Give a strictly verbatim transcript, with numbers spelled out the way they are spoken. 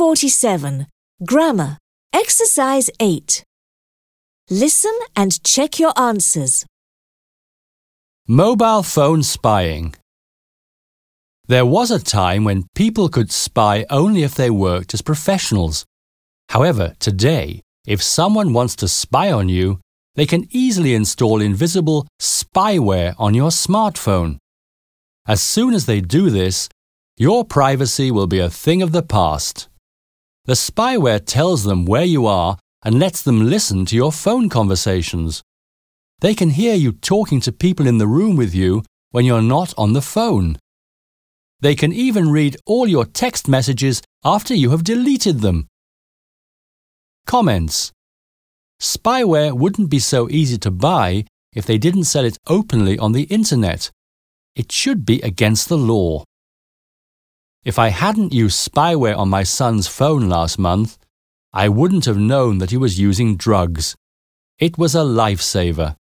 forty-seven. Grammar. Exercise eight. Listen and check your answers. Mobile phone spying. There was a time when people could spy only if they worked as professionals. However, today, if someone wants to spy on you, they can easily install invisible spyware on your smartphone. As soon as they do this, your privacy will be a thing of the past. The spyware tells them where you are and lets them listen to your phone conversations. They can hear you talking to people in the room with you when you're not on the phone. They can even read all your text messages after you have deleted them. Comments. Spyware wouldn't be so easy to buy if they didn't sell it openly on the internet. It should be against the law. If I hadn't used spyware on my son's phone last month, I wouldn't have known that he was using drugs. It was a lifesaver.